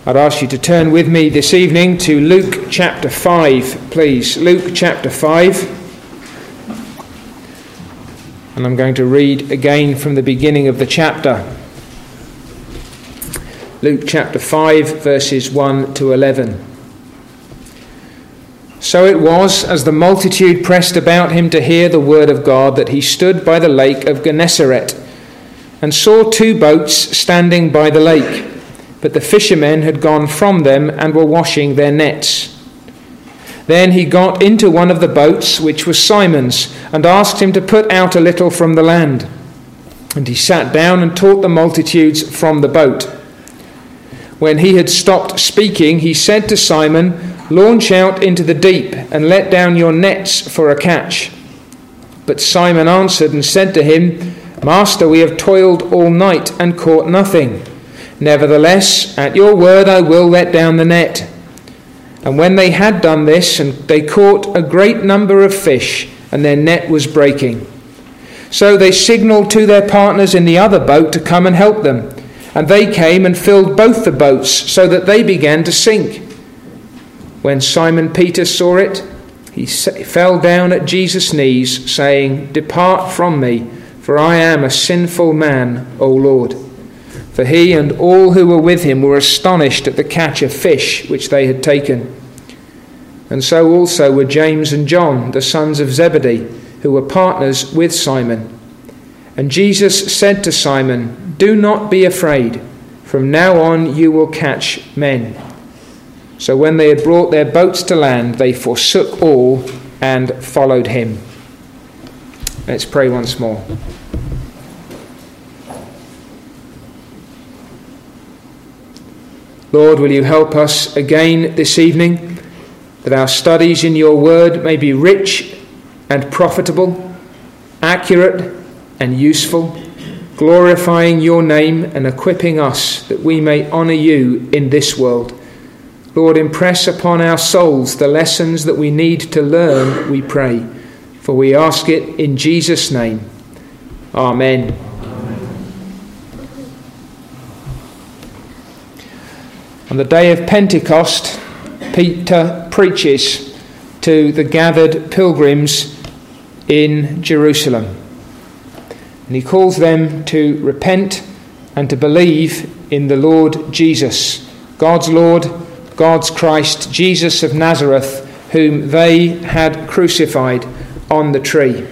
I'd ask you to turn with me this evening to Luke chapter 5, please. Luke chapter 5. And I'm going to read again from the beginning of the chapter. Luke chapter 5, verses 1 to 11. So it was, as the multitude pressed about him to hear the word of God, that he stood by the lake of Gennesaret, and saw two boats standing by the lake. But the fishermen had gone from them and were washing their nets. Then he got into one of the boats, which was Simon's, and asked him to put out a little from the land. And he sat down and taught the multitudes from the boat. When he had stopped speaking, he said to Simon, "Launch out into the deep and let down your nets for a catch." But Simon answered and said to him, "Master, we have toiled all night and caught nothing. Nevertheless, at your word I will let down the net." And when they had done this, and they caught a great number of fish, and their net was breaking. So they signalled to their partners in the other boat to come and help them. And they came and filled both the boats, so that they began to sink. When Simon Peter saw it, he fell down at Jesus' knees, saying, "Depart from me, for I am a sinful man, O Lord." For he and all who were with him were astonished at the catch of fish which they had taken. And so also were James and John, the sons of Zebedee, who were partners with Simon. And Jesus said to Simon, "Do not be afraid. From now on you will catch men." So when they had brought their boats to land, they forsook all and followed him. Let's pray once more. Lord, will you help us again this evening, that our studies in your word may be rich and profitable, accurate and useful, glorifying your name and equipping us that we may honour you in this world. Lord, impress upon our souls the lessons that we need to learn, we pray, for we ask it in Jesus' name. Amen. On the day of Pentecost, Peter preaches to the gathered pilgrims in Jerusalem. And he calls them to repent and to believe in the Lord Jesus, God's Lord, God's Christ, Jesus of Nazareth, whom they had crucified on the tree.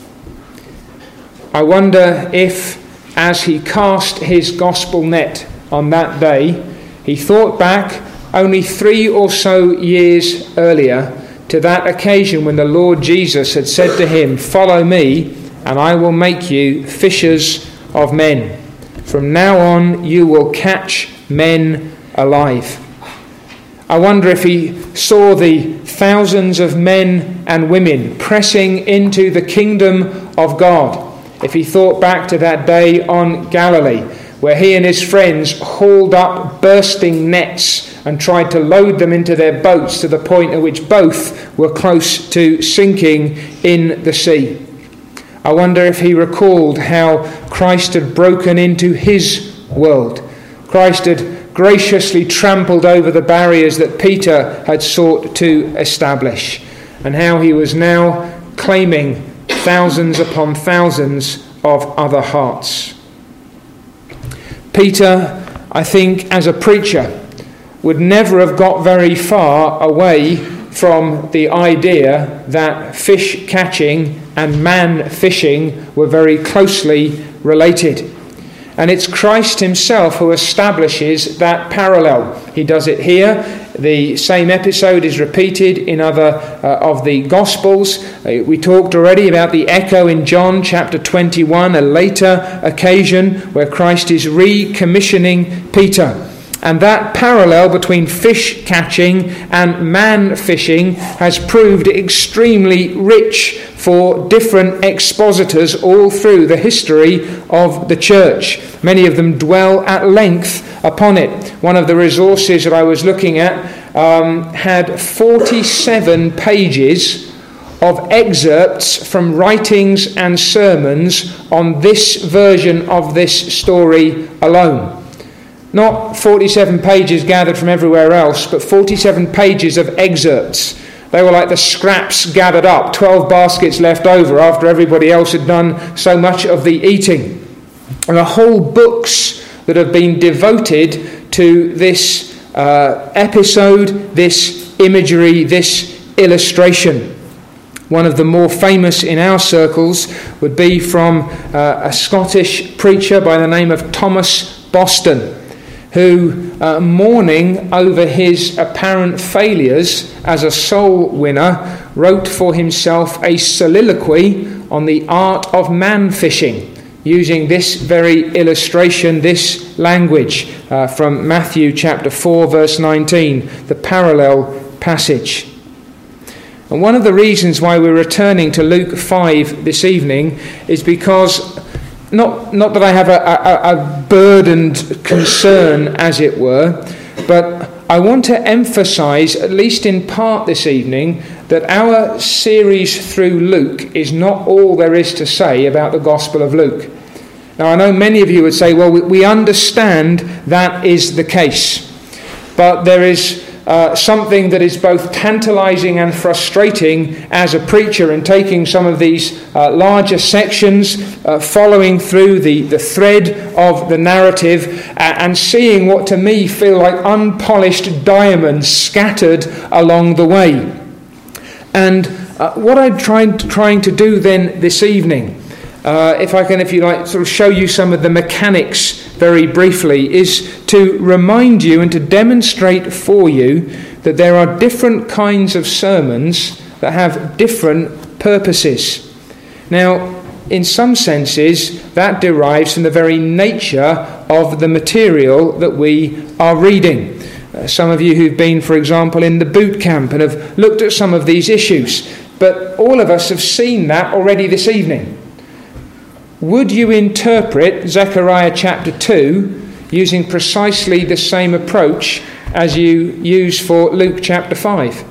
I wonder if, as he cast his gospel net on that day, he thought back only 3 or so years earlier to that occasion when the Lord Jesus had said to him, "Follow me, and I will make you fishers of men. From now on you will catch men alive." I wonder if he saw the thousands of men and women pressing into the kingdom of God. If he thought back to that day on Galilee, where he and his friends hauled up bursting nets and tried to load them into their boats to the point at which both were close to sinking in the sea. I wonder if he recalled how Christ had broken into his world. Christ had graciously trampled over the barriers that Peter had sought to establish, and how he was now claiming thousands upon thousands of other hearts. Peter, I think, as a preacher, would never have got very far away from the idea that fish catching and man fishing were very closely related. And it's Christ himself who establishes that parallel. He does it here. The same episode is repeated in other of the Gospels. We talked already about the echo in John chapter 21, a later occasion where Christ is recommissioning Peter. And that parallel between fish catching and man fishing has proved extremely rich for different expositors all through the history of the church. Many of them dwell at length upon it. One of the resources that I was looking at had 47 pages of excerpts from writings and sermons on this version of this story alone. Not 47 pages gathered from everywhere else, but 47 pages of excerpts. They were like the scraps gathered up, 12 baskets left over after everybody else had done so much of the eating. And there are whole books that have been devoted to this episode, this imagery, this illustration. One of the more famous in our circles would be from a Scottish preacher by the name of Thomas Boston, who, mourning over his apparent failures as a soul winner, wrote for himself a soliloquy on the art of man-fishing, using this very illustration, this language from Matthew chapter 4, verse 19, the parallel passage. And one of the reasons why we're returning to Luke 5 this evening is because not that I have a burdened concern, as it were, but I want to emphasize, at least in part this evening, that our series through Luke is not all there is to say about the Gospel of Luke. Now, I know many of you would say, well, we understand that is the case, but there is something that is both tantalizing and frustrating as a preacher in taking some of these larger sections, following through the thread of the narrative and seeing what to me feel like unpolished diamonds scattered along the way. And what I'm trying to do then this evening, if you like, sort of show you some of the mechanics very briefly, is to remind you and to demonstrate for you that there are different kinds of sermons that have different purposes. Now, in some senses, that derives from the very nature of the material that we are reading. Some of you who've been, for example, in the boot camp and have looked at some of these issues, but all of us have seen that already this evening. Would you interpret Zechariah chapter 2 using precisely the same approach as you use for Luke chapter 5?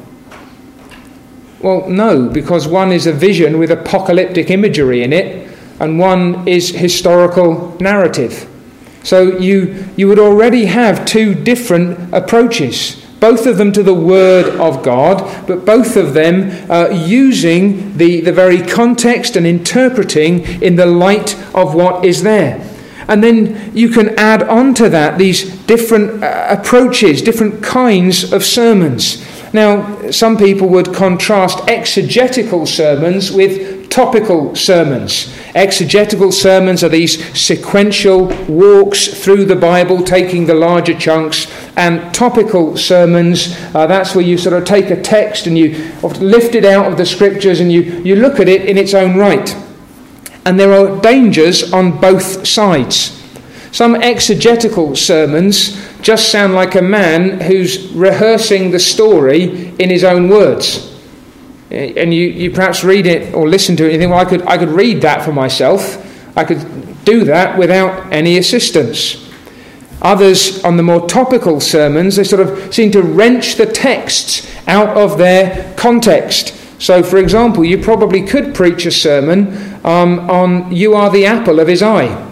Well, no, because one is a vision with apocalyptic imagery in it, and one is historical narrative. So you would already have two different approaches, both of them to the Word of God, but both of them using the very context and interpreting in the light of what is there. And then you can add on to that these different approaches, different kinds of sermons. Now, some people would contrast exegetical sermons with topical sermons. Exegetical sermons are these sequential walks through the Bible, taking the larger chunks, and topical sermons, that's where you sort of take a text and you lift it out of the scriptures and you look at it in its own right. And there are dangers on both sides. Some exegetical sermons just sound like a man who's rehearsing the story in his own words. And you perhaps read it or listen to it and you think, well, I could read that for myself. I could do that without any assistance. Others, on the more topical sermons, they sort of seem to wrench the texts out of their context. So, for example, you probably could preach a sermon on "You are the apple of his eye."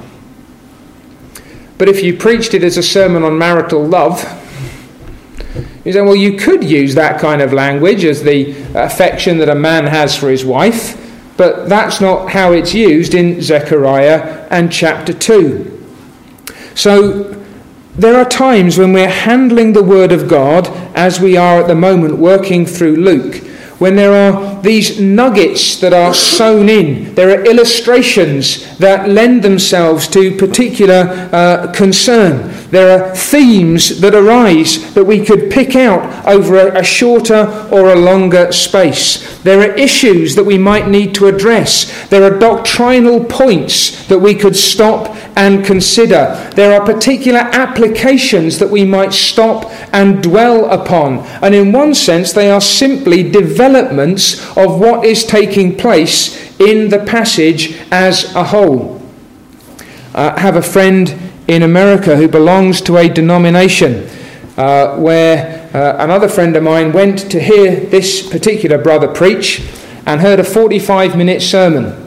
But if you preached it as a sermon on marital love, you say, well, you could use that kind of language as the affection that a man has for his wife, but that's not how it's used in Zechariah and chapter 2. So there are times when we're handling the Word of God, as we are at the moment working through Luke, when there are these nuggets that are sewn in. There are illustrations that lend themselves to particular concern. There are themes that arise that we could pick out over a shorter or a longer space. There are issues that we might need to address. There are doctrinal points that we could stop and consider. There are particular applications that we might stop and dwell upon. And in one sense, they are simply developments of what is taking place in the passage as a whole. I have a friend in America who belongs to a denomination where another friend of mine went to hear this particular brother preach and heard a 45-minute sermon.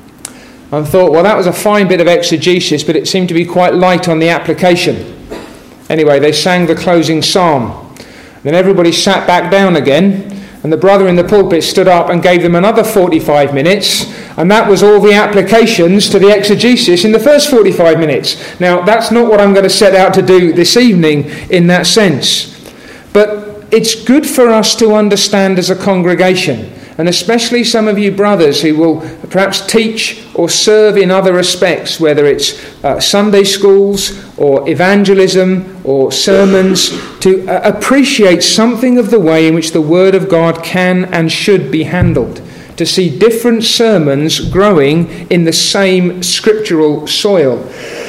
And thought, well, that was a fine bit of exegesis, but it seemed to be quite light on the application. Anyway, they sang the closing psalm. Then everybody sat back down again, and the brother in the pulpit stood up and gave them another 45 minutes, and that was all the applications to the exegesis in the first 45 minutes. Now, that's not what I'm going to set out to do this evening in that sense. But it's good for us to understand as a congregation, and especially some of you brothers who will perhaps teach or serve in other respects, whether it's Sunday schools or evangelism or sermons, to appreciate something of the way in which the Word of God can and should be handled, to see different sermons growing in the same scriptural soil,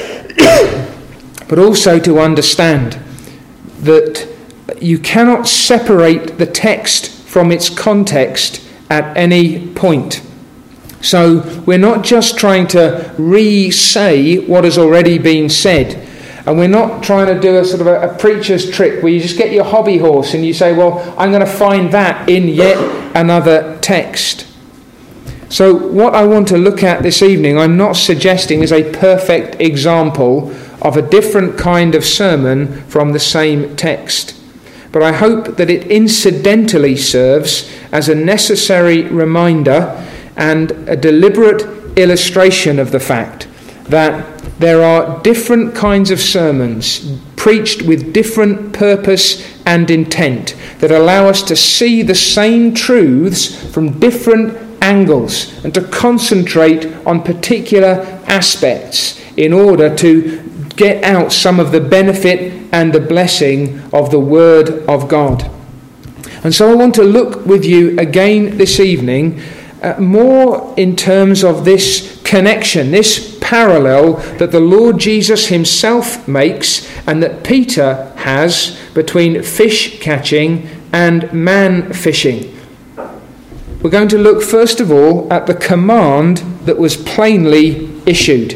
but also to understand that you cannot separate the text from its context at any point. So we're not just trying to re-say what has already been said, and we're not trying to do a sort of a preacher's trick where you just get your hobby horse and you say, well, I'm going to find that in yet another text. So what I want to look at this evening, I'm not suggesting is a perfect example of a different kind of sermon from the same text. But I hope that it incidentally serves as a necessary reminder and a deliberate illustration of the fact that there are different kinds of sermons preached with different purpose and intent that allow us to see the same truths from different angles and to concentrate on particular aspects in order to get out some of the benefit and the blessing of the Word of God. And so I want to look with you again this evening more in terms of this connection, this parallel that the Lord Jesus himself makes and that Peter has between fish catching and man fishing. We're going to look first of all at the command that was plainly issued.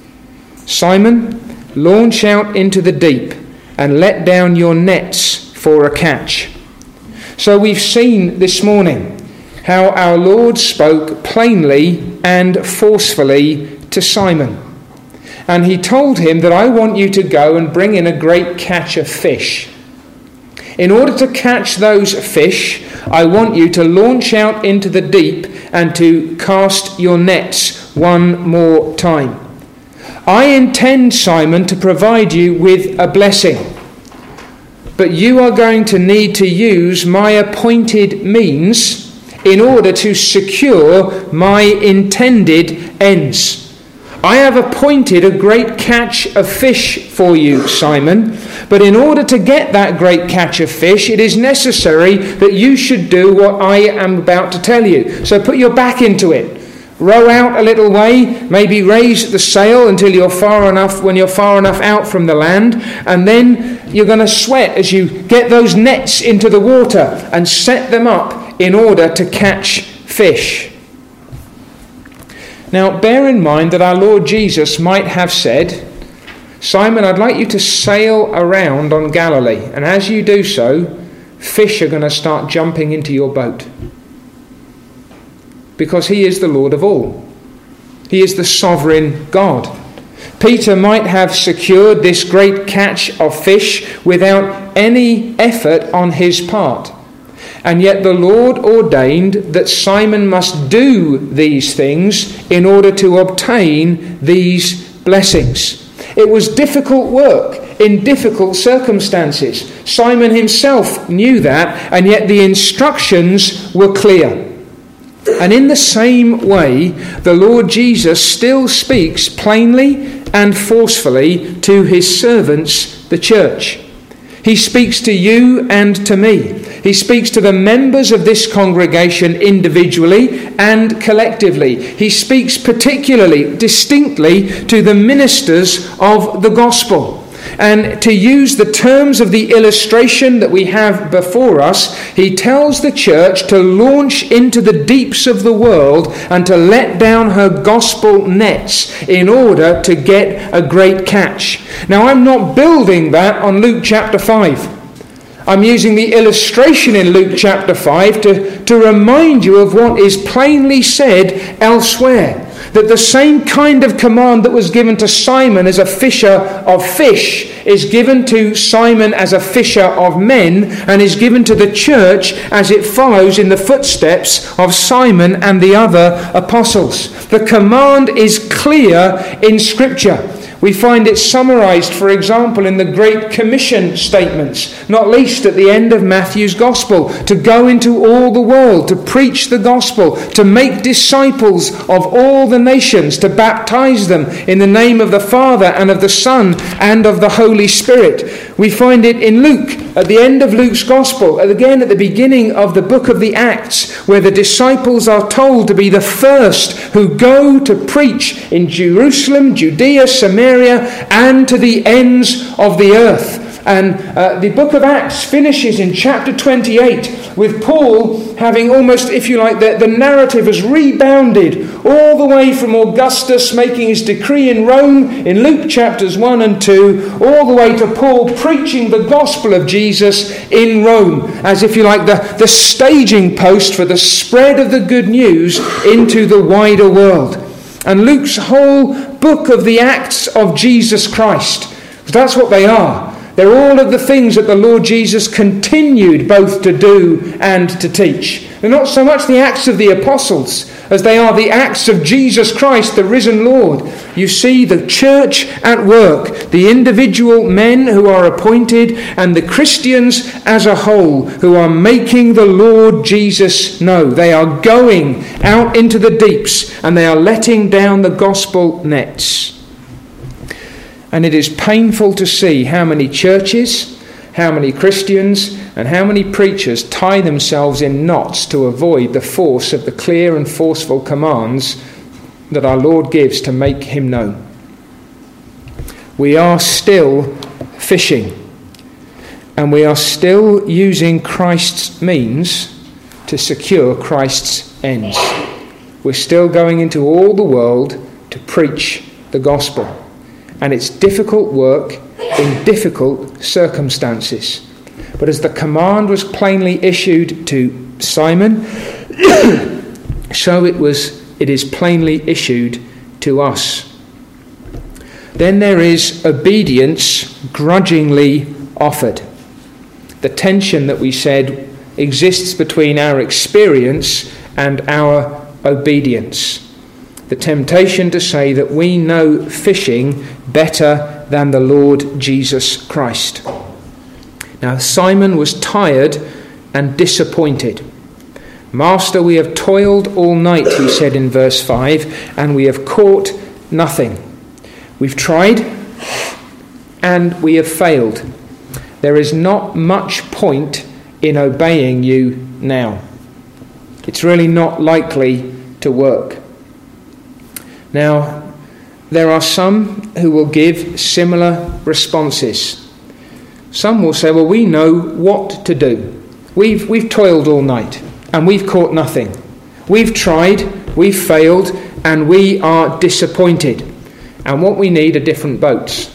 Simon, launch out into the deep and let down your nets for a catch. So we've seen this morning how our Lord spoke plainly and forcefully to Simon. And he told him that I want you to go and bring in a great catch of fish. In order to catch those fish, I want you to launch out into the deep and to cast your nets one more time. I intend, Simon, to provide you with a blessing, but you are going to need to use my appointed means in order to secure my intended ends. I have appointed a great catch of fish for you, Simon, but in order to get that great catch of fish, it is necessary that you should do what I am about to tell you. So put your back into it. Row out a little way, maybe raise the sail until you're far enough out from the land, and then you're going to sweat as you get those nets into the water and set them up in order to catch fish. Now, bear in mind that our Lord Jesus might have said, Simon, I'd like you to sail around on Galilee, and as you do so, fish are going to start jumping into your boat. Because he is the Lord of all. He is the sovereign God. Peter might have secured this great catch of fish without any effort on his part. And yet the Lord ordained that Simon must do these things in order to obtain these blessings. It was difficult work in difficult circumstances. Simon himself knew that, and yet the instructions were clear. And in the same way, the Lord Jesus still speaks plainly and forcefully to his servants, the church. He speaks to you and to me. He speaks to the members of this congregation individually and collectively. He speaks particularly, distinctly to the ministers of the gospel. And to use the terms of the illustration that we have before us, he tells the church to launch into the deeps of the world and to let down her gospel nets in order to get a great catch. Now, I'm not building that on Luke chapter 5. I'm using the illustration in Luke chapter 5 to remind you of what is plainly said elsewhere. that the same kind of command that was given to Simon as a fisher of fish is given to Simon as a fisher of men, and is given to the church as it follows in the footsteps of Simon and the other apostles. The command is clear in Scripture. We find it summarized, for example, in the Great Commission statements, not least at the end of Matthew's Gospel, to go into all the world, to preach the gospel, to make disciples of all the nations, to baptize them in the name of the Father and of the Son and of the Holy Spirit. We find it in Luke, at the end of Luke's Gospel, and again at the beginning of the book of the Acts, where the disciples are told to be the first who go to preach in Jerusalem, Judea, Samaria, and to the ends of the earth. And the book of Acts finishes in chapter 28 with Paul having almost, if you like, the narrative has rebounded all the way from Augustus making his decree in Rome in Luke chapters 1 and 2, all the way to Paul preaching the gospel of Jesus in Rome, as, if you like, the staging post for the spread of the good news into the wider world. And Luke's whole book of the Acts of Jesus Christ, that's what they are. They're all of the things that the Lord Jesus continued both to do and to teach. They're not so much the Acts of the Apostles as they are the Acts of Jesus Christ, the risen Lord. You see the church at work, the individual men who are appointed, and the Christians as a whole who are making the Lord Jesus know. They are going out into the deeps and they are letting down the gospel nets. And it is painful to see how many churches, how many Christians, and how many preachers tie themselves in knots to avoid the force of the clear and forceful commands that our Lord gives to make him known. We are still fishing, and we are still using Christ's means to secure Christ's ends. We're still going into all the world to preach the gospel. And it's difficult work in difficult circumstances. But as the command was plainly issued to Simon, so it is plainly issued to us. Then there is obedience grudgingly offered. The tension that we said exists between our experience and our obedience. The temptation to say that we know fishing better than the Lord Jesus Christ. Now Simon was tired and disappointed. Master, we have toiled all night, he said in verse 5, and we have caught nothing. We've tried and we have failed. There is not much point in obeying you now. It's really not likely to work. Now, there are some who will give similar responses. Some will say, well, we know what to do. We've toiled all night and we've caught nothing. We've tried, we've failed, and we are disappointed. And what we need are different boats.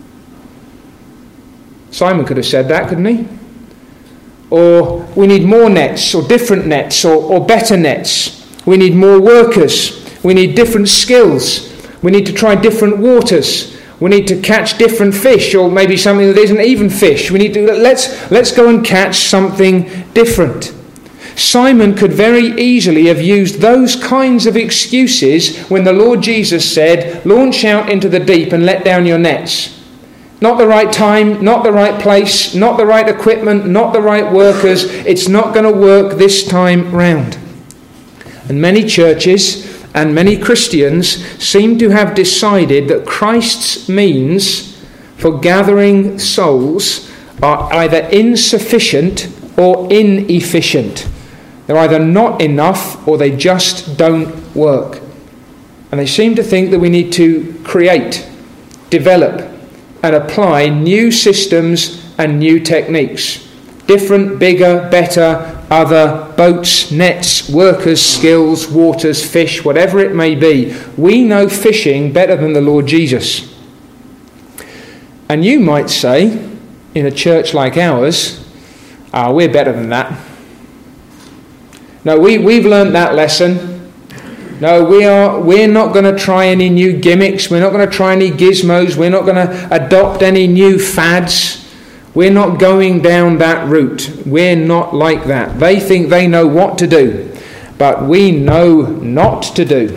Simon could have said that, couldn't he? Or we need more nets, or different nets, or better nets. We need more workers. We need different skills. We need to try different waters. We need to catch different fish, or maybe something that isn't even fish. We need to let's go and catch something different. Simon could very easily have used those kinds of excuses when the Lord Jesus said, "Launch out into the deep and let down your nets." Not the right time, not the right place, not the right equipment, not the right workers. It's not going to work this time round. And many churches and many Christians seem to have decided that Christ's means for gathering souls are either insufficient or inefficient. They're either not enough or they just don't work. And they seem to think that we need to create, develop, and apply new systems and new techniques. Different, bigger, better, other boats, nets, workers, skills, waters, fish, whatever it may be. We know fishing better than the Lord Jesus. And you might say, in a church like ours, we're better than that. No, we've learned that lesson. No, we're not going to try any new gimmicks. We're not going to try any gizmos. We're not going to adopt any new fads. We're not going down that route. We're not like that. They think they know what to do, but we know not to do.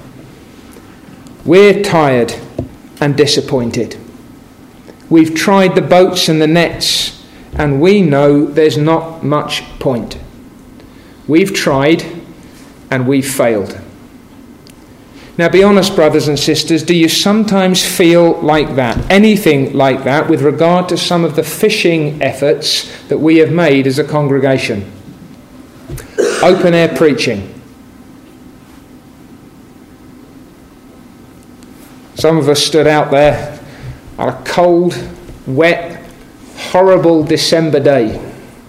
We're tired and disappointed. We've tried the boats and the nets, and we know there's not much point. We've tried and we've failed. Now be honest, brothers and sisters, do you sometimes feel like that, anything like that, with regard to some of the fishing efforts that we have made as a congregation? Open air preaching. Some of us stood out there on a cold, wet, horrible December day,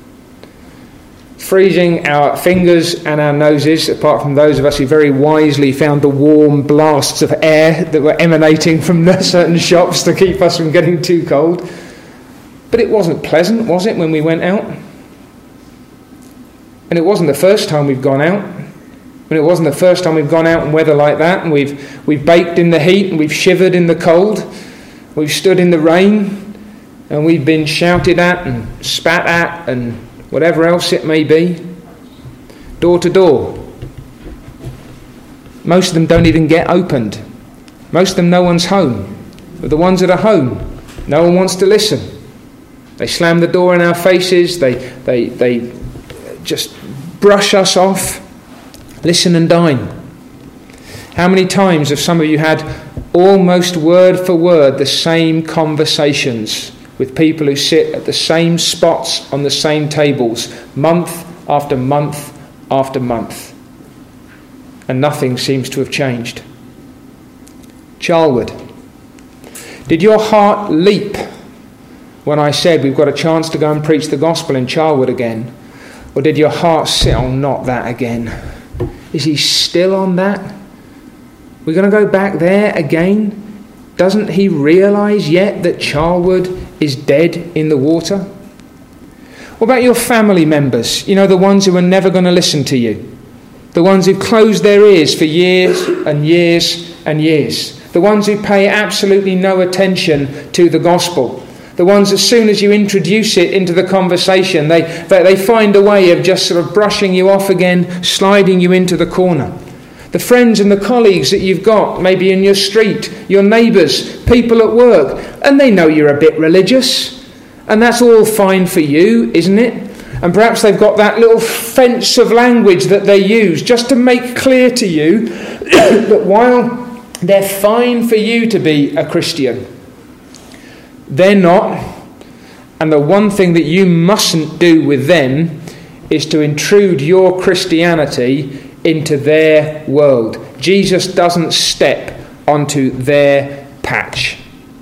freezing our fingers and our noses, apart from those of us who very wisely found the warm blasts of air that were emanating from certain shops to keep us from getting too cold. But it wasn't pleasant, was it, when we went out? And it wasn't the first time we've gone out. And it wasn't the first time we've gone out in weather like that, and we've baked in the heat, and we've shivered in the cold, we've stood in the rain, and we've been shouted at and spat at and whatever else it may be, door to door. Most of them don't even get opened. Most of them, no one's home. But the ones that are home, no one wants to listen. They slam the door in our faces. They just brush us off. Listen and dine. How many times have some of you had almost word for word the same conversations with people who sit at the same spots on the same tables, month after month after month, and nothing seems to have changed? Charlwood, did your heart leap when I said we've got a chance to go and preach the gospel in Charlwood again? Or did your heart say, oh, not that again? Is he still on that? We're going to go back there again? Doesn't he realise yet that Charlwood is dead in the water? What about your family members? You know, the ones who are never going to listen to you. The ones who've closed their ears for years and years and years. The ones who pay absolutely no attention to the gospel. The ones, as soon as you introduce it into the conversation, they find a way of just sort of brushing you off again, sliding you into the corner. The friends and the colleagues that you've got, maybe in your street, your neighbours, people at work, and they know you're a bit religious, and that's all fine for you, isn't it? And perhaps they've got that little fence of language that they use just to make clear to you that while they're fine for you to be a Christian, they're not, and the one thing that you mustn't do with them is to intrude your Christianity into their world. Jesus doesn't step onto their patch.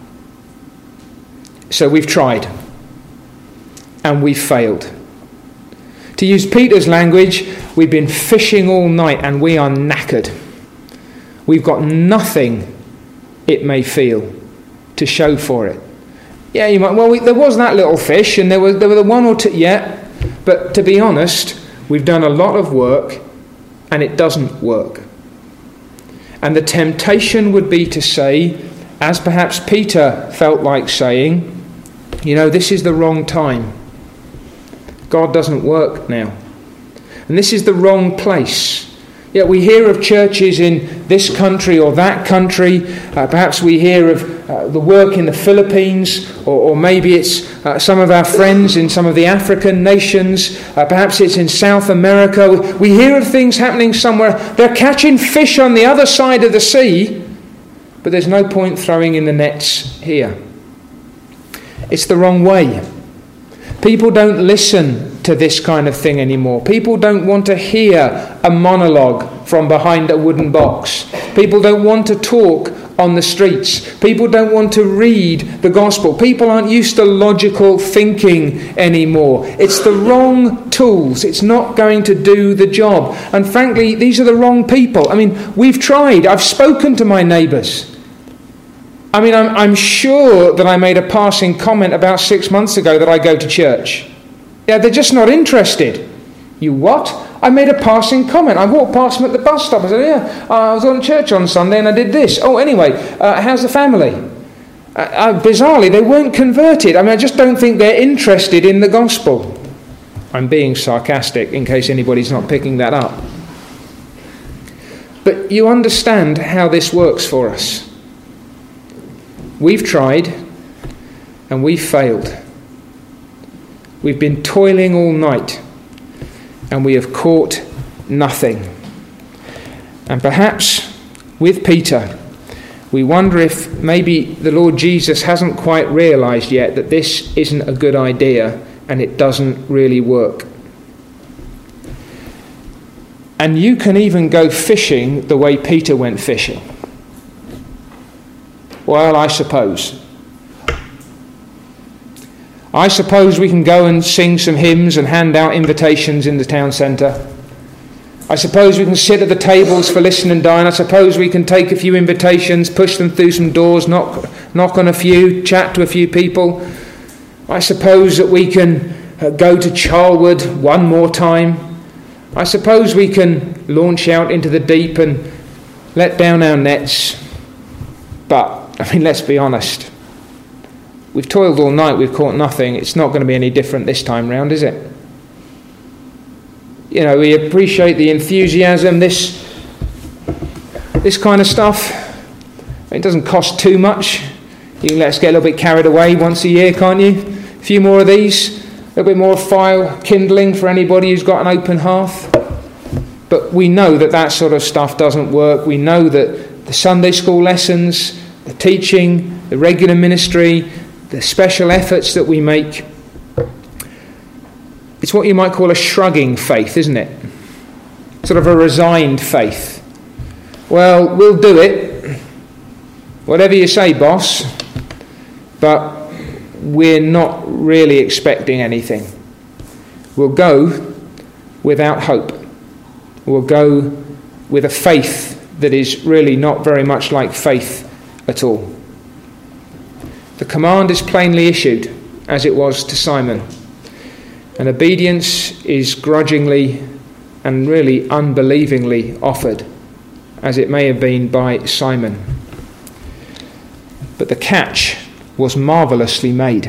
So we've tried, and we've failed. To use Peter's language, we've been fishing all night, and we are knackered. We've got nothing, it may feel, to show for it. Yeah, you might. Well, there was that little fish, and there were the one or two. Yeah, but to be honest, we've done a lot of work, and it doesn't work. And the temptation would be to say, as perhaps Peter felt like saying, you know, this is the wrong time. God doesn't work now, and this is the wrong place. Yet we hear of churches in this country or that country. Perhaps we hear of the work in the Philippines, or maybe it's some of our friends in some of the African nations. Perhaps it's in South America. We hear of things happening somewhere. They're catching fish on the other side of the sea, but there's no point throwing in the nets here. It's the wrong way. People don't listen to this kind of thing anymore. People don't want to hear a monologue from behind a wooden box. People don't want to talk on the streets. People don't want to read the gospel. People aren't used to logical thinking anymore. It's the wrong tools. It's not going to do the job. And frankly, these are the wrong people. I mean, we've tried. I've spoken to my neighbours. I mean, I'm sure that I made a passing comment about 6 months ago that I go to church. Yeah, they're just not interested. You what? I made a passing comment. I walked past them at the bus stop. I said, yeah, I was on church on Sunday and I did this. Oh, anyway, how's the family? Bizarrely, they weren't converted. I just don't think they're interested in the gospel. I'm being sarcastic in case anybody's not picking that up. But you understand how this works for us. We've tried and we've failed. We've been toiling all night and we have caught nothing. And perhaps with Peter, we wonder if maybe the Lord Jesus hasn't quite realised yet that this isn't a good idea and it doesn't really work. And you can even go fishing the way Peter went fishing. Well, I suppose we can go and sing some hymns and hand out invitations in the town centre. I suppose we can sit at the tables for listen and dine. I suppose we can take a few invitations, push them through some doors, knock on a few, chat to a few people. I suppose that we can go to Charlwood one more time. I suppose we can launch out into the deep and let down our nets. But, let's be honest. We've toiled all night, we've caught nothing. It's not going to be any different this time round, is it? We appreciate the enthusiasm, this kind of stuff. It doesn't cost too much. You can let us get a little bit carried away once a year, can't you? A few more of these. A little bit more fire kindling for anybody who's got an open hearth. But we know that sort of stuff doesn't work. We know that the Sunday school lessons, the teaching, the regular ministry, the special efforts that we make, it's what you might call a shrugging faith, isn't it? Sort of a resigned faith. Well, we'll do it. Whatever you say, boss. But we're not really expecting anything. We'll go without hope. We'll go with a faith that is really not very much like faith at all. The command is plainly issued, as it was to Simon. And obedience is grudgingly and really unbelievingly offered, as it may have been by Simon. But the catch was marvellously made.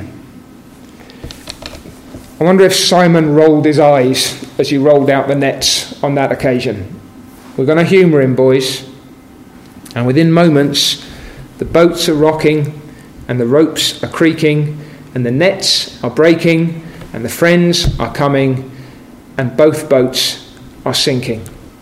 I wonder if Simon rolled his eyes as he rolled out the nets on that occasion. We're going to humour him, boys. And within moments, the boats are rocking and the ropes are creaking and the nets are breaking and the friends are coming and both boats are sinking.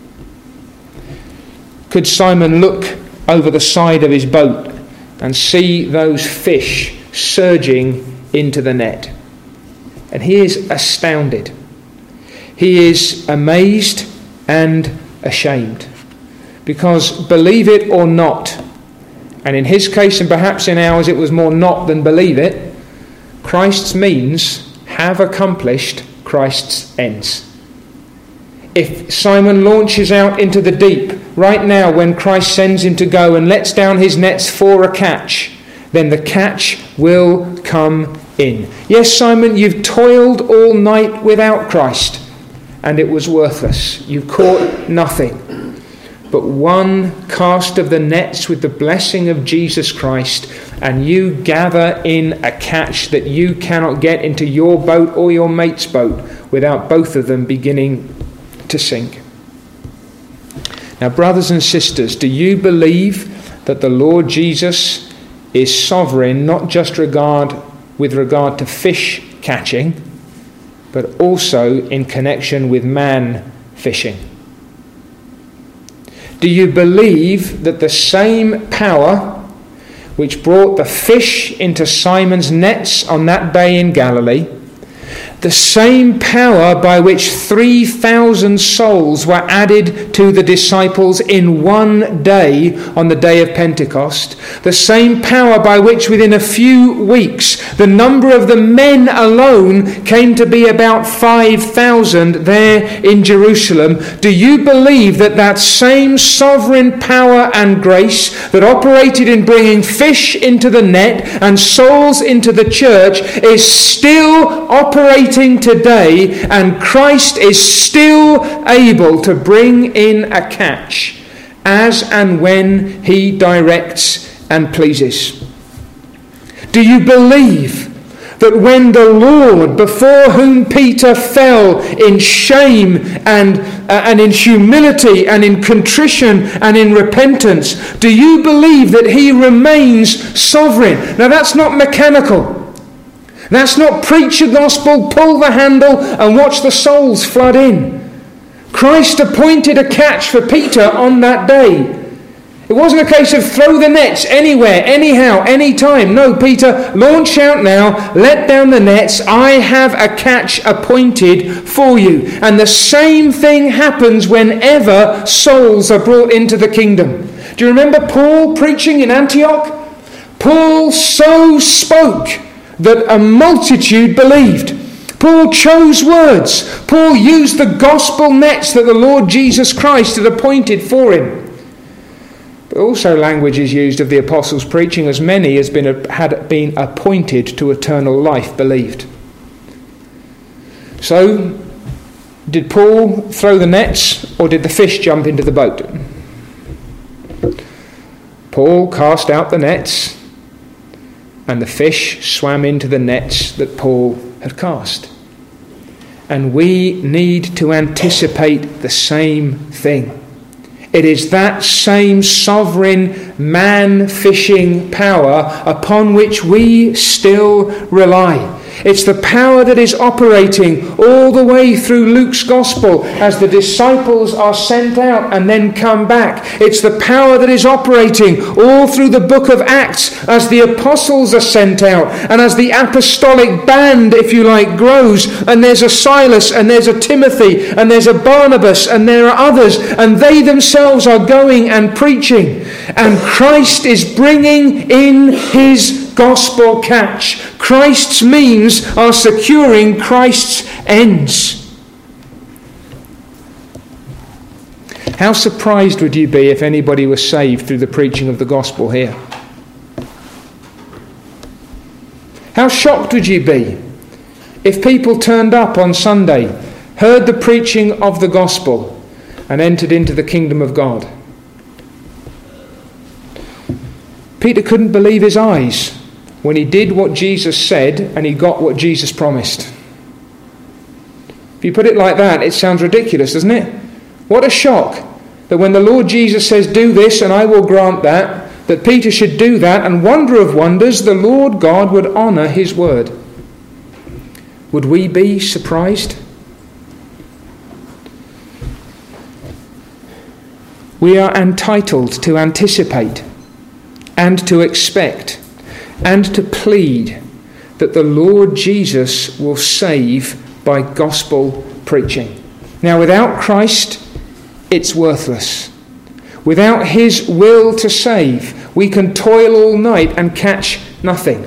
Could Simon look over the side of his boat and see those fish surging into the net? And he is astounded. He is amazed and ashamed. Because, believe it or not, and in his case and perhaps in ours it was more not than believe it, Christ's means have accomplished Christ's ends. If Simon launches out into the deep right now when Christ sends him to go and lets down his nets for a catch, then the catch will come in. Yes, Simon, you've toiled all night without Christ and it was worthless. You caught nothing. But one cast of the nets with the blessing of Jesus Christ and you gather in a catch that you cannot get into your boat or your mate's boat without both of them beginning to sink. Now, brothers and sisters, do you believe that the Lord Jesus is sovereign not just with regard to fish catching, but also in connection with man fishing? Do you believe that the same power which brought the fish into Simon's nets on that day in Galilee, the same power by which 3,000 souls were added to the disciples in one day on the day of Pentecost, the same power by which within a few weeks the number of the men alone came to be about 5,000 there in Jerusalem, do you believe that that same sovereign power and grace that operated in bringing fish into the net and souls into the church is still operating operating today, and Christ is still able to bring in a catch as and when he directs and pleases. Do you believe that when the Lord, before whom Peter fell in shame and in humility and in contrition and in repentance, do you believe that he remains sovereign? Now that's not mechanical. That's not preach a gospel, pull the handle and watch the souls flood in. Christ appointed a catch for Peter on that day. It wasn't a case of throw the nets anywhere, anyhow, anytime. No, Peter, launch out now, let down the nets. I have a catch appointed for you. And the same thing happens whenever souls are brought into the kingdom. Do you remember Paul preaching in Antioch? Paul so spoke that a multitude believed. Paul chose words. Paul used the gospel nets that the Lord Jesus Christ had appointed for him. But also language is used of the apostles' preaching, as many as had been appointed to eternal life believed. So, did Paul throw the nets, or did the fish jump into the boat? Paul cast out the nets, and the fish swam into the nets that Paul had cast. And we need to anticipate the same thing. It is that same sovereign man-fishing power upon which we still rely. It's the power that is operating all the way through Luke's gospel as the disciples are sent out and then come back. It's the power that is operating all through the book of Acts as the apostles are sent out and as the apostolic band, if you like, grows, and there's a Silas and there's a Timothy and there's a Barnabas and there are others, and they themselves are going and preaching, and Christ is bringing in his gospel catch. Christ's means are securing Christ's ends. How surprised would you be if anybody was saved through the preaching of the gospel here? How shocked would you be if people turned up on Sunday, heard the preaching of the gospel, and entered into the kingdom of God? Peter couldn't believe his eyes when he did what Jesus said and he got what Jesus promised. If you put it like that, it sounds ridiculous, doesn't it? What a shock that when the Lord Jesus says, do this and I will grant that Peter should do that, and wonder of wonders, the Lord God would honour his word. Would we be surprised? We are entitled to anticipate and to expect and to plead that the Lord Jesus will save by gospel preaching. Now, without Christ, it's worthless. Without his will to save, we can toil all night and catch nothing.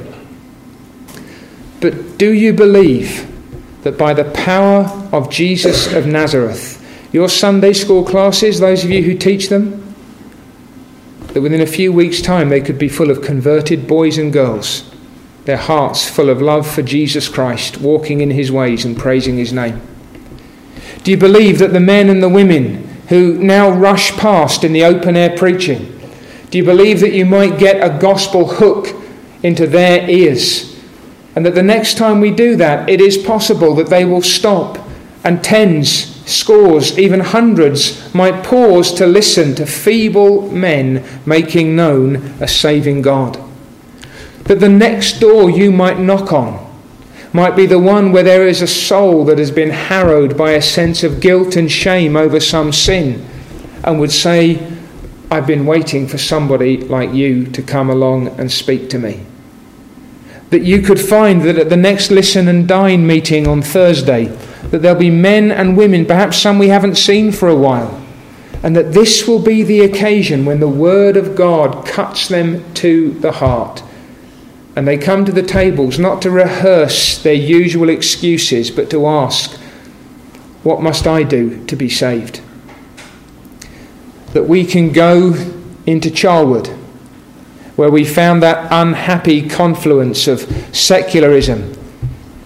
But do you believe that by the power of Jesus of Nazareth, your Sunday school classes, those of you who teach them, that within a few weeks' time they could be full of converted boys and girls, their hearts full of love for Jesus Christ, walking in his ways and praising his name? Do you believe that the men and the women who now rush past in the open-air preaching, do you believe that you might get a gospel hook into their ears, and that the next time we do that, it is possible that they will stop, and tens, scores, even hundreds might pause to listen to feeble men making known a saving God? That the next door you might knock on might be the one where there is a soul that has been harrowed by a sense of guilt and shame over some sin, and would say, I've been waiting for somebody like you to come along and speak to me. That you could find that at the next Listen and Dine meeting on Thursday, that there'll be men and women, perhaps some we haven't seen for a while, and that this will be the occasion when the word of God cuts them to the heart, and they come to the tables not to rehearse their usual excuses, but to ask, what must I do to be saved? That we can go into Charlwood, where we found that unhappy confluence of secularism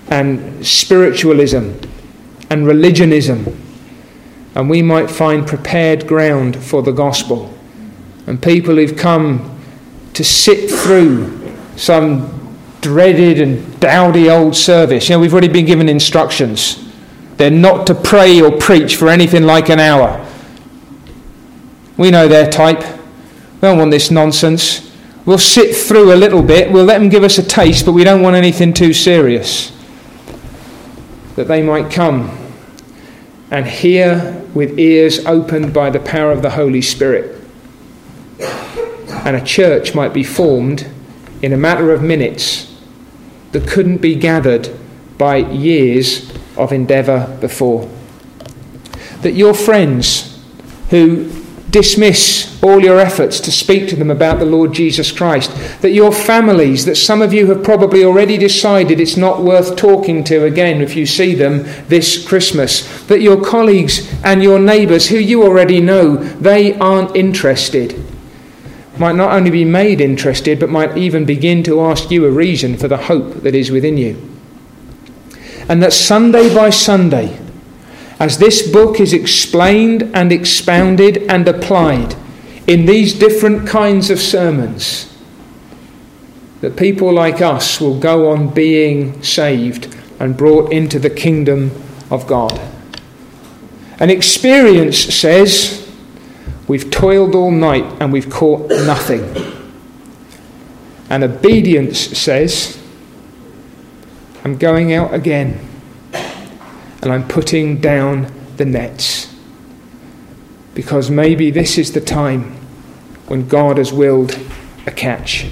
and spiritualism and religionism, and we might find prepared ground for the gospel. And people who've come to sit through some dreaded and dowdy old service. We've already been given instructions. They're not to pray or preach for anything like an hour. We know their type. We don't want this nonsense. We'll sit through a little bit. We'll let them give us a taste, but we don't want anything too serious. That they might come and hear with ears opened by the power of the Holy Spirit. And a church might be formed in a matter of minutes that couldn't be gathered by years of endeavour before. That your friends who dismiss all your efforts to speak to them about the Lord Jesus Christ, that your families, that some of you have probably already decided it's not worth talking to again if you see them this Christmas, that your colleagues and your neighbours who you already know, they aren't interested, might not only be made interested, but might even begin to ask you a reason for the hope that is within you. And that Sunday by Sunday, as this book is explained and expounded and applied in these different kinds of sermons, that people like us will go on being saved and brought into the kingdom of God. And experience says, we've toiled all night and we've caught nothing. And obedience says, I'm going out again and I'm putting down the nets. Because maybe this is the time when God has willed a catch.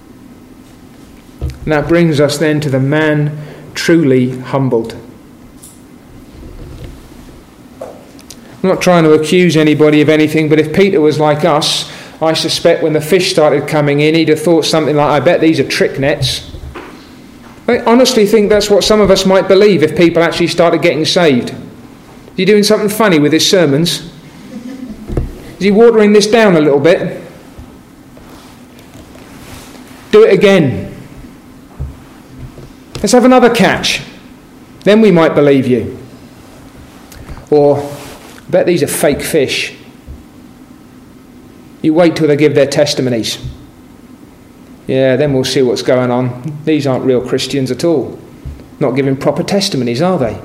And that brings us then to the man truly humbled. I'm not trying to accuse anybody of anything, but if Peter was like us, I suspect when the fish started coming in, he'd have thought something like, I bet these are trick nets. I honestly think that's what some of us might believe if people actually started getting saved. Is he doing something funny with his sermons? Is he watering this down a little bit? Do it again. Let's have another catch. Then we might believe you. Or, I bet these are fake fish. You wait till they give their testimonies. Yeah, then we'll see what's going on. These aren't real Christians at all. Not giving proper testimonies, are they?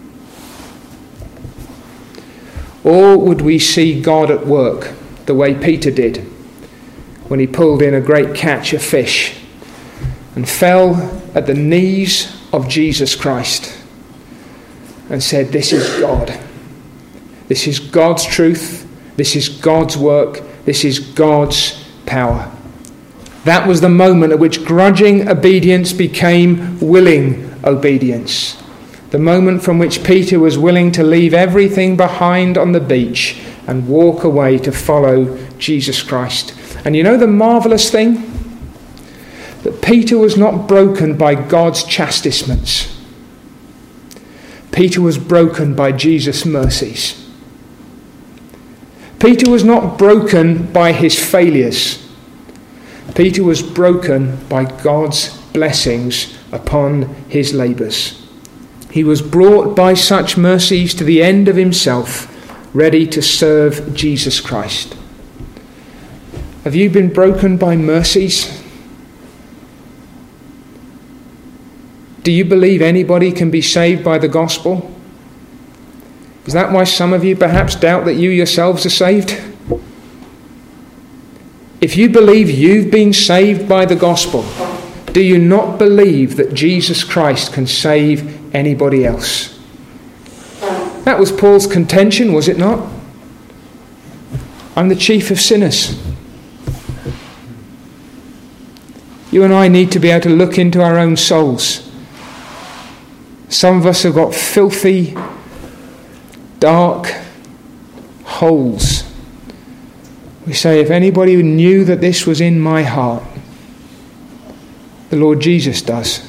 Or would we see God at work the way Peter did when he pulled in a great catch of fish and fell at the knees of Jesus Christ and said, this is God. This is God's truth. This is God's work. This is God's power. That was the moment at which grudging obedience became willing obedience. The moment from which Peter was willing to leave everything behind on the beach and walk away to follow Jesus Christ. And you know the marvellous thing? That Peter was not broken by God's chastisements. Peter was broken by Jesus' mercies. Peter was not broken by his failures. Peter was broken by God's blessings upon his labours. He was brought by such mercies to the end of himself, ready to serve Jesus Christ. Have you been broken by mercies? Do you believe anybody can be saved by the gospel? Is that why some of you perhaps doubt that you yourselves are saved? If you believe you've been saved by the gospel, do you not believe that Jesus Christ can save anybody else? That was Paul's contention, was it not? I'm the chief of sinners. You and I need to be able to look into our own souls. Some of us have got filthy, dark holes. We say, if anybody knew that this was in my heart, the Lord Jesus does.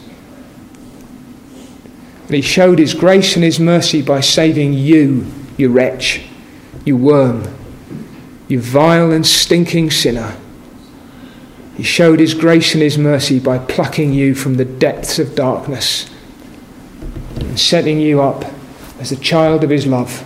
And he showed his grace and his mercy by saving you, you wretch, you worm, you vile and stinking sinner. He showed his grace and his mercy by plucking you from the depths of darkness and setting you up as a child of his love.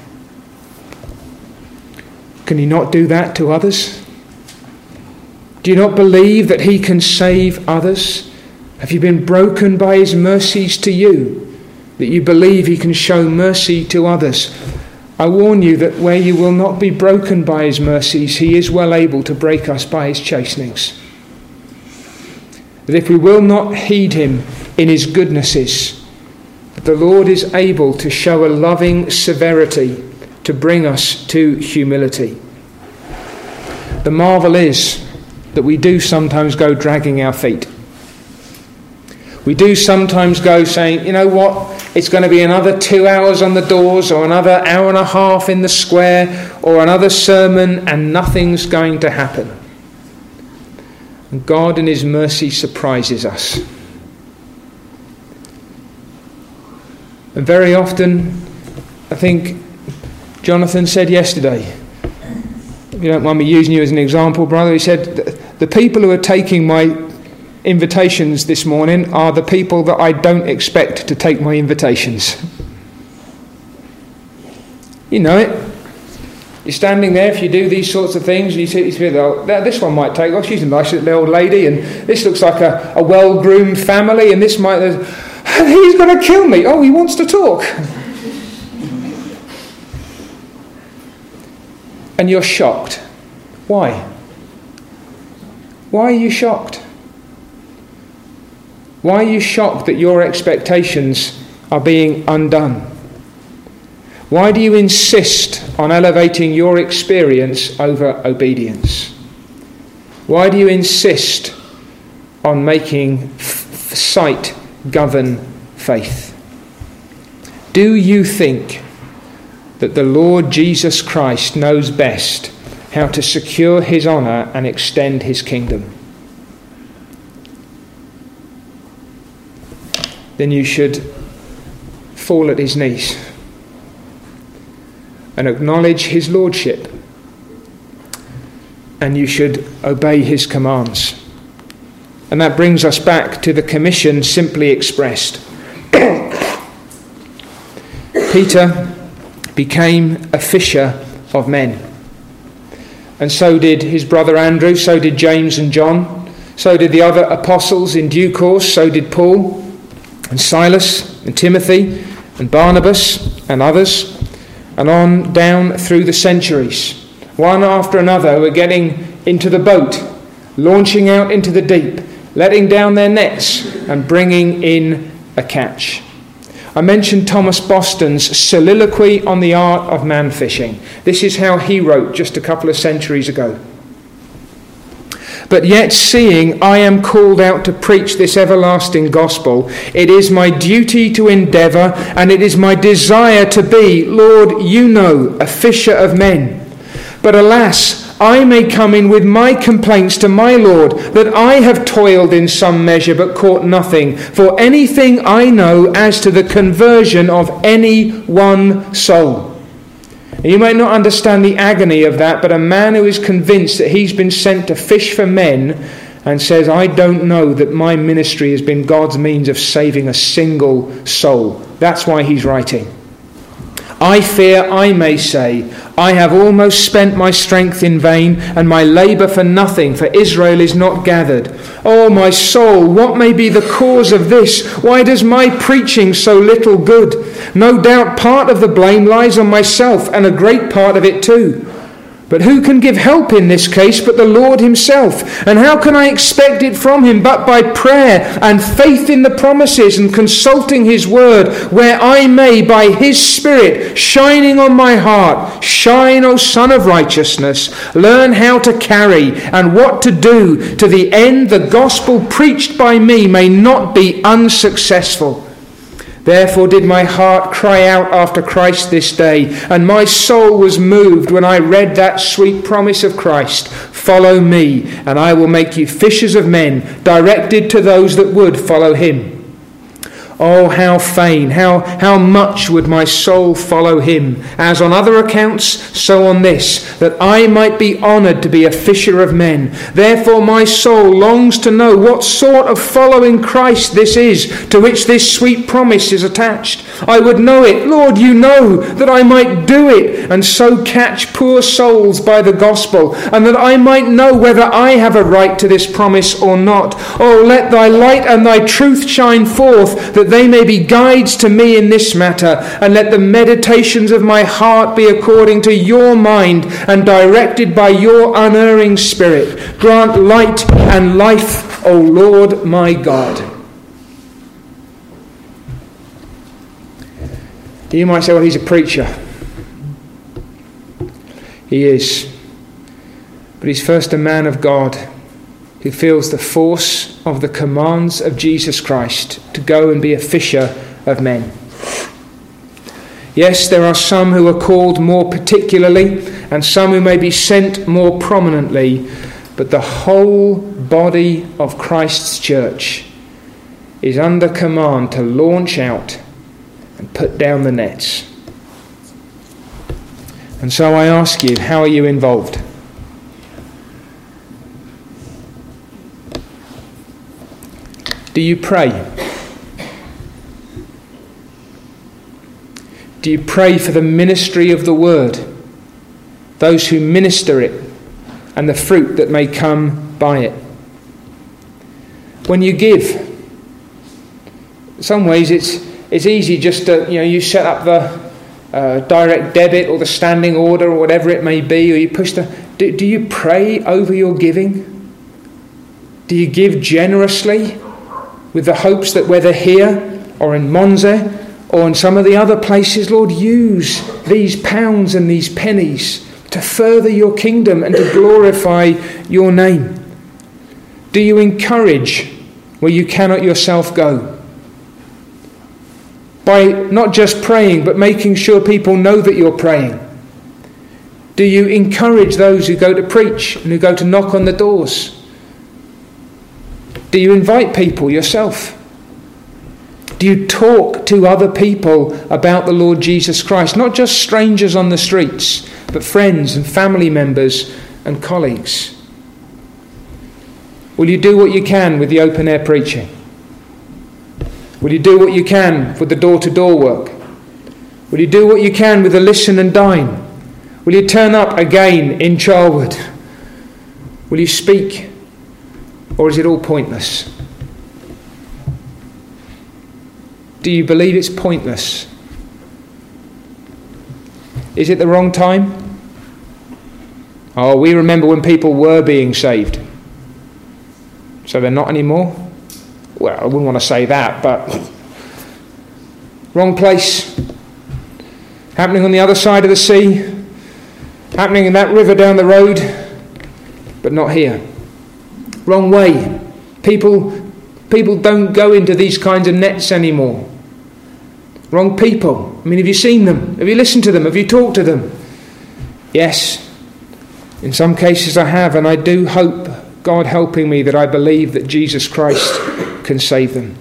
Can he not do that to others? Do you not believe that he can save others? Have you been broken by his mercies to you, that you believe he can show mercy to others? I warn you that where you will not be broken by his mercies, he is well able to break us by his chastenings. That if we will not heed him in his goodnesses, that the Lord is able to show a loving severity to bring us to humility. The marvel is that we do sometimes go dragging our feet. We do sometimes go saying, you know what, it's going to be another 2 hours on the doors, or another hour and a half in the square, or another sermon, and nothing's going to happen. And God in his mercy surprises us. And very often, I think Jonathan said yesterday, if you don't mind me using you as an example, brother, he said, the people who are taking my invitations this morning are the people that I don't expect to take my invitations. You know it. You're standing there, if you do these sorts of things, you see, oh, this one might take, oh, she's a nice little old lady, and this looks like a well-groomed family, and this might, he's going to kill me. Oh, he wants to talk. And you're shocked. Why? Why are you shocked? Why are you shocked that your expectations are being undone? Why do you insist on elevating your experience over obedience? Why do you insist on making sight govern faith? Do you think that the Lord Jesus Christ knows best how to secure his honour and extend his kingdom? Then you should fall at his knees and acknowledge his lordship, and you should obey his commands. And that brings us back to the commission simply expressed. Peter became a fisher of men, and so did his brother Andrew, so did James and John, so did the other apostles in due course, so did Paul and Silas and Timothy and Barnabas and others, and on down through the centuries. One after another were getting into the boat, launching out into the deep, letting down their nets and bringing in a catch. I mentioned Thomas Boston's soliloquy on the art of man fishing. This is how he wrote just a couple of centuries ago. But yet, seeing I am called out to preach this everlasting gospel, it is my duty to endeavour, and it is my desire to be, Lord, you know, a fisher of men. But alas, I may come in with my complaints to my Lord, that I have toiled in some measure but caught nothing, for anything I know as to the conversion of any one soul. You may not understand the agony of that, but a man who is convinced that he's been sent to fish for men and says, I don't know that my ministry has been God's means of saving a single soul. That's why he's writing. I fear I may say, I have almost spent my strength in vain, and my labour for nothing, for Israel is not gathered. Oh, my soul, what may be the cause of this? Why does my preaching so little good? No doubt part of the blame lies on myself, and a great part of it too. But who can give help in this case but the Lord himself? And how can I expect it from him but by prayer and faith in the promises and consulting his word, where I may by his Spirit shining on my heart, shine, O Son of Righteousness, learn how to carry and what to do, to the end the gospel preached by me may not be unsuccessful. Therefore did my heart cry out after Christ this day, and my soul was moved when I read that sweet promise of Christ. Follow me, and I will make you fishers of men, directed to those that would follow him. Oh, how fain, how much would my soul follow him, as on other accounts, so on this, that I might be honoured to be a fisher of men. Therefore my soul longs to know what sort of following Christ this is, to which this sweet promise is attached. I would know it, Lord, you know, that I might do it, and so catch poor souls by the gospel, and that I might know whether I have a right to this promise or not. Oh, let thy light and thy truth shine forth, that they may be guides to me in this matter, and let the meditations of my heart be according to your mind and directed by your unerring spirit. Grant light and life, O Lord my God. You might say, well, he's a preacher. He is. But he's first a man of God who feels the force of the commands of Jesus Christ to go and be a fisher of men. Yes, there are some who are called more particularly and some who may be sent more prominently, but the whole body of Christ's church is under command to launch out and put down the nets. And so I ask you, how are you involved? Do you pray? Do you pray for the ministry of the word, those who minister it, and the fruit that may come by it? When you give, in some ways it's easy just to, you set up the direct debit or the standing order or whatever it may be, or you push the... Do you pray over your giving? Do you give generously with the hopes that whether here or in Monza or in some of the other places, Lord, use these pounds and these pennies to further your kingdom and to glorify your name? Do you encourage where you cannot yourself go? By not just praying, but making sure people know that you're praying. Do you encourage those who go to preach and who go to knock on the doors? Do you invite people yourself? Do you talk to other people about the Lord Jesus Christ? Not just strangers on the streets, but friends and family members and colleagues. Will you do what you can with the open air preaching? Will you do what you can with the door-to-door work? Will you do what you can with the listen and dine? Will you turn up again in Charwood? Will you speak? Or is it all pointless? Do you believe it's pointless? Is it the wrong time? Oh, we remember when people were being saved. So they're not anymore? Well, I wouldn't want to say that, but wrong place. Happening on the other side of the sea. Happening in that river down the road, but not here. Wrong way. People don't go into these kinds of nets anymore. Wrong people. I mean, have you seen them? Have you listened to them? Have you talked to them? Yes. In some cases I have, and I do hope, God helping me, that I believe that Jesus Christ can save them.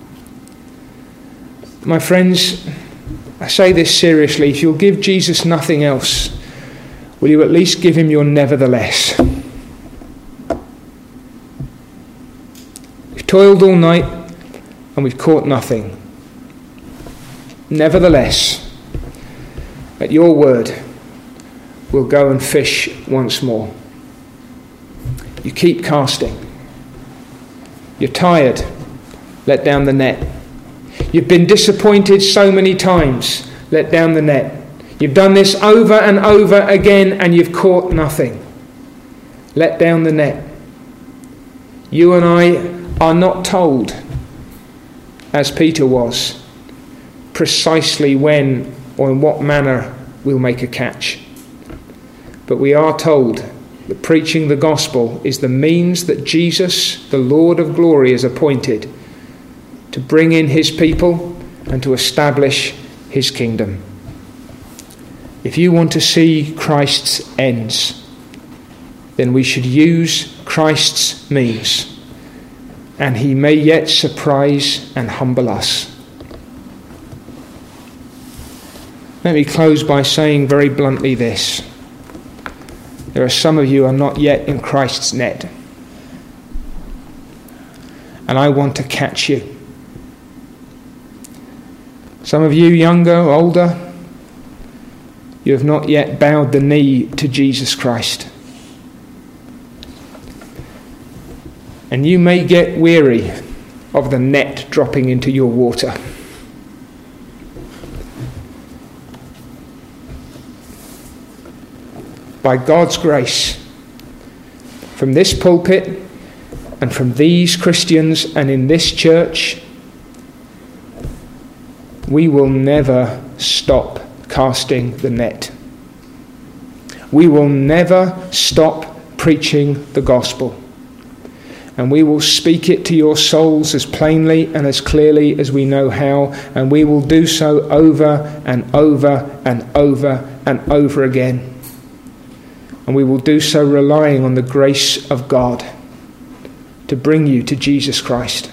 My friends, I say this seriously. If you'll give Jesus nothing else, will you at least give him your nevertheless? We've toiled all night and we've caught nothing. Nevertheless, at your word, we'll go and fish once more. You keep casting. You're tired. Let down the net. You've been disappointed so many times. Let down the net. You've done this over and over again and you've caught nothing. Let down the net. You and I are not told, as Peter was, precisely when or in what manner we'll make a catch. But we are told that preaching the gospel is the means that Jesus, the Lord of glory, has appointed to bring in his people and to establish his kingdom. If you want to see Christ's ends, then we should use Christ's means, and he may yet surprise and humble us. Let me close by saying very bluntly this. There are some of you who are not yet in Christ's net. And I want to catch you. Some of you, younger, older, you have not yet bowed the knee to Jesus Christ. And you may get weary of the net dropping into your water. By God's grace, from this pulpit and from these Christians and in this church, we will never stop casting the net. We will never stop preaching the gospel. And we will speak it to your souls as plainly and as clearly as we know how, and we will do so over and over and over and over again. And we will do so relying on the grace of God to bring you to Jesus Christ.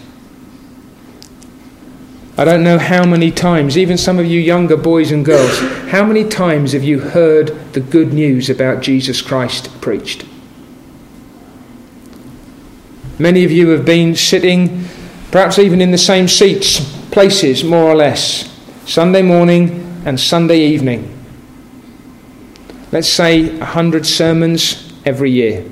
I don't know how many times, even some of you younger boys and girls, how many times have you heard the good news about Jesus Christ preached? Many of you have been sitting, perhaps even in the same seats, places more or less, Sunday morning and Sunday evening. Let's say 100 sermons every year.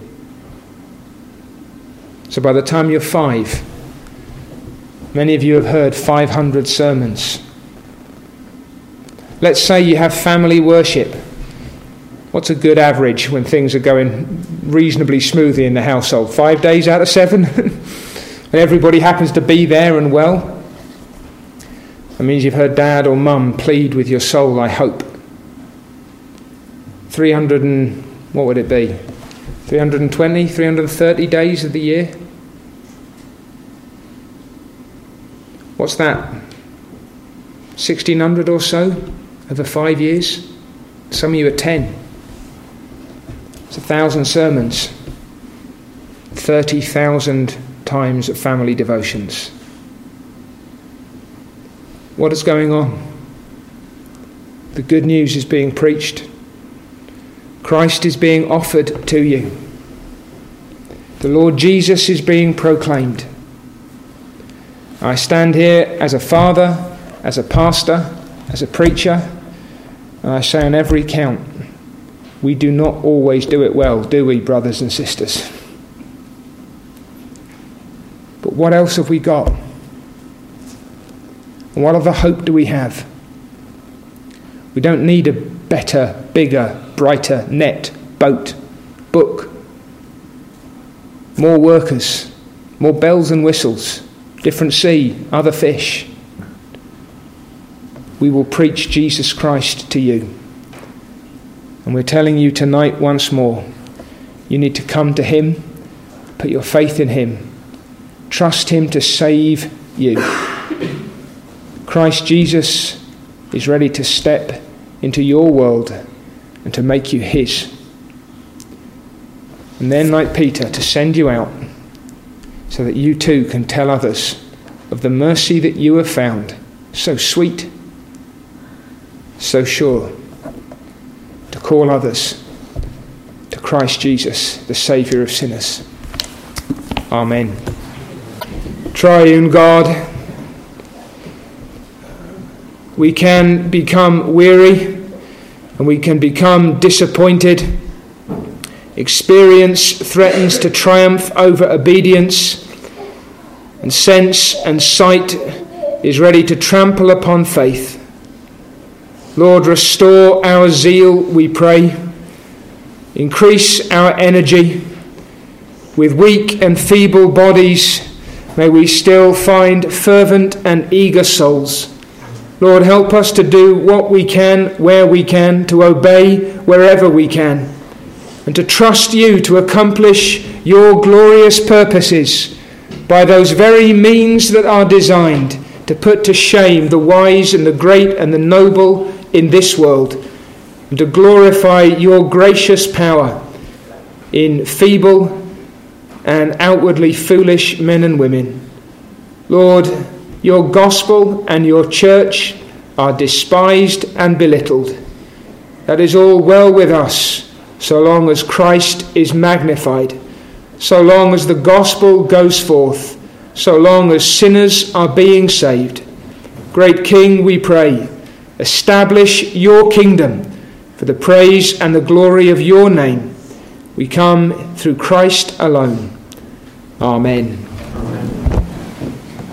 So by the time you're 5, many of you have heard 500 sermons. Let's say you have family worship. What's a good average when things are going reasonably smoothly in the household? 5 days out of 7? And everybody happens to be there and well? That means you've heard dad or mum plead with your soul, I hope. 300 and, what would it be? 320, 330 days of the year? What's that? 1,600 or so over 5 years? Some of you are 10. It's 1,000 sermons. 30,000 times of family devotions. What is going on? The good news is being preached. Christ is being offered to you. The Lord Jesus is being proclaimed. I stand here as a father, as a pastor, as a preacher, and I say on every count, we do not always do it well, do we, brothers and sisters? But what else have we got? And what other hope do we have? We don't need a better, bigger, brighter net, boat, book, more workers, more bells and whistles, different sea, other fish. We will preach Jesus Christ to you. And we're telling you tonight once more, you need to come to him, put your faith in him, trust him to save you. Christ Jesus is ready to step into your world and to make you his. And then, like Peter, to send you out so that you too can tell others of the mercy that you have found, so sweet, so sure, to call others to Christ Jesus, the Saviour of sinners. Amen. Triune God, we can become weary and we can become disappointed. Experience threatens to triumph over obedience, and sense and sight is ready to trample upon faith. Lord, restore our zeal, we pray. Increase our energy. With weak and feeble bodies, may we still find fervent and eager souls. Lord, help us to do what we can, where we can, to obey wherever we can, and to trust you to accomplish your glorious purposes by those very means that are designed to put to shame the wise and the great and the noble in this world, and to glorify your gracious power in feeble and outwardly foolish men and women. Lord, your gospel and your church are despised and belittled. That is all well with us, so long as Christ is magnified, so long as the gospel goes forth, so long as sinners are being saved. Great King, we pray, establish your kingdom for the praise and the glory of your name. We come through Christ alone. Amen.